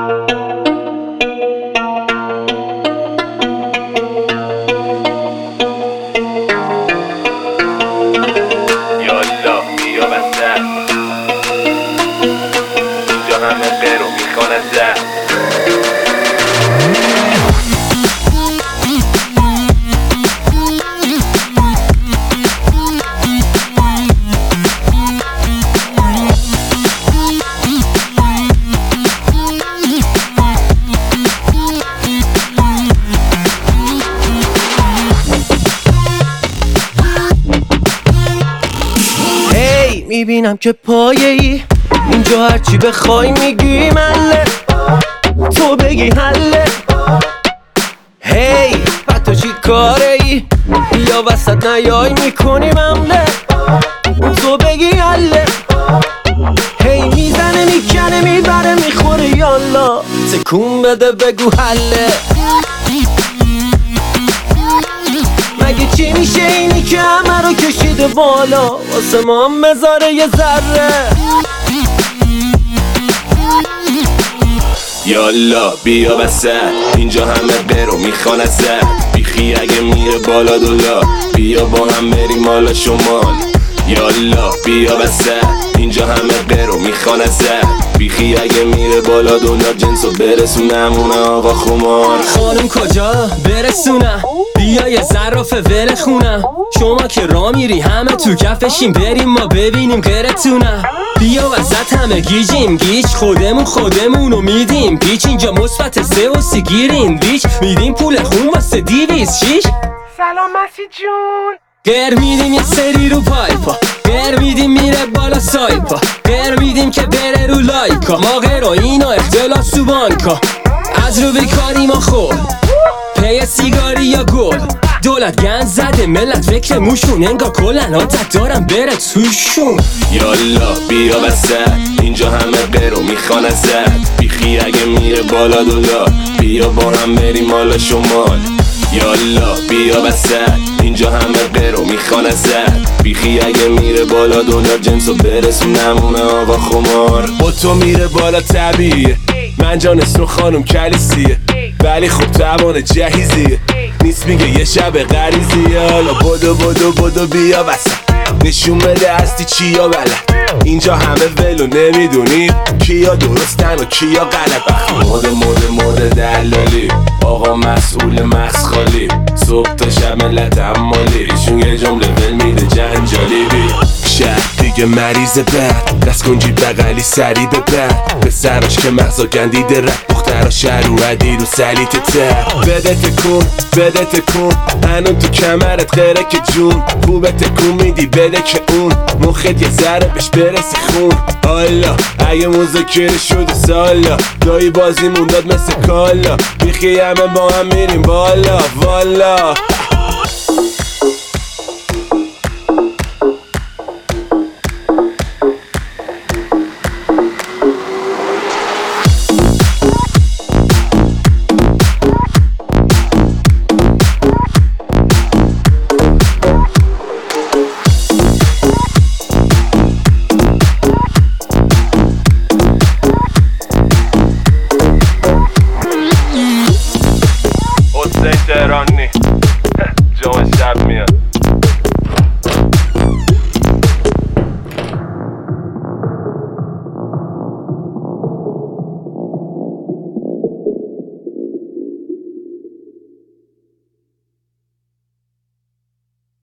یالا بیا بسر اینجا همه غیر و میخوانه زر. میبینم که پایه‌ای اینجا هرچی بخوای میگی مله، تو بگی حله. هی بعد تو چی کاره ای؟ بیا وسط نیای میکنی ممله، تو بگی حله. هی میزنه میکنه میبره میخوره یالا، تکون بده بگو حله. مگه چی میشه اینی که همه رو کشیده بالا، واسه ما هم بذاره یه ذره. یالا بیا وسط اینجا همه غیر و میخوان ازت. بیخی اگه میره بالا دولا، بیا با هم بریم حالا شمال. یالا بیا وسط اینجا همه غیر و میخوان ازت. بیخی اگه میره بالا دلار جنسو برسونم اون آقا خمار. خانم کجا برسونم؟ بیا یه ظرافه ول خونم. شما که را میری همه تو کفشیم، بریم ما ببینیم غیرتونم. بیا وسط همه گیجیم گیج، خودمونو میدیم پیچ. اینجا مثبت 3 و 30 گیرین ریچ، میدیم پول خون واسه 206. سلام مسیح جون. گر میدیم یه سری رو پایپا، گر میدیم میره بالا سایپا، گر میدیم که بره رو لایکا. ما غیر و اینا اختلاس تو بانکا، از رو بیکاری ما خور پی سیگاری یا گل. دولت گند زده ملت فکر موشون، انگار کلن عادت دارم بره توشون. یالا بیا وسط اینجا همه غیر و میخوان ازت. بیخی اگه میره بالا دلار، بیا با هم بریم حالا شمال. یالا بیا وسط اینجا همه غیر و میخوان ازت. بیخی اگه میره بالا دلار جنسو برسونم اون آقا خمار. با تو میره بالا طبیعیه، من جان اسم خانم کلیسیه، ولی خب توان جهیزیه نیست میگه یه شب غریزیه. حالا بدو بیا وسط نشون بده هستی چیا بلد. اینجا همه ولو نمیدونی کیا درستن و کیا غلط. مود دلالی آقا مسئول مسخالی، صبح تا شب ملت عمالی، ایشون یه جمله ول میده جنجالی. شهر دیگه مریض بد، دست کنجی بغلی سری به بد، به سراش که مغزا گندیده رد، دخترا شهر رو عدی رو سلیت تر. بده تکون هنون تو کمرت غیره که جون، خوبه تکون میدی بده که اون مخت یه ذره بهش برسی خون. حالا اگه مذاکره شده سالا، دایی بازی مونداد مثل کالا، بیخی همه با هم میریم بالا والا.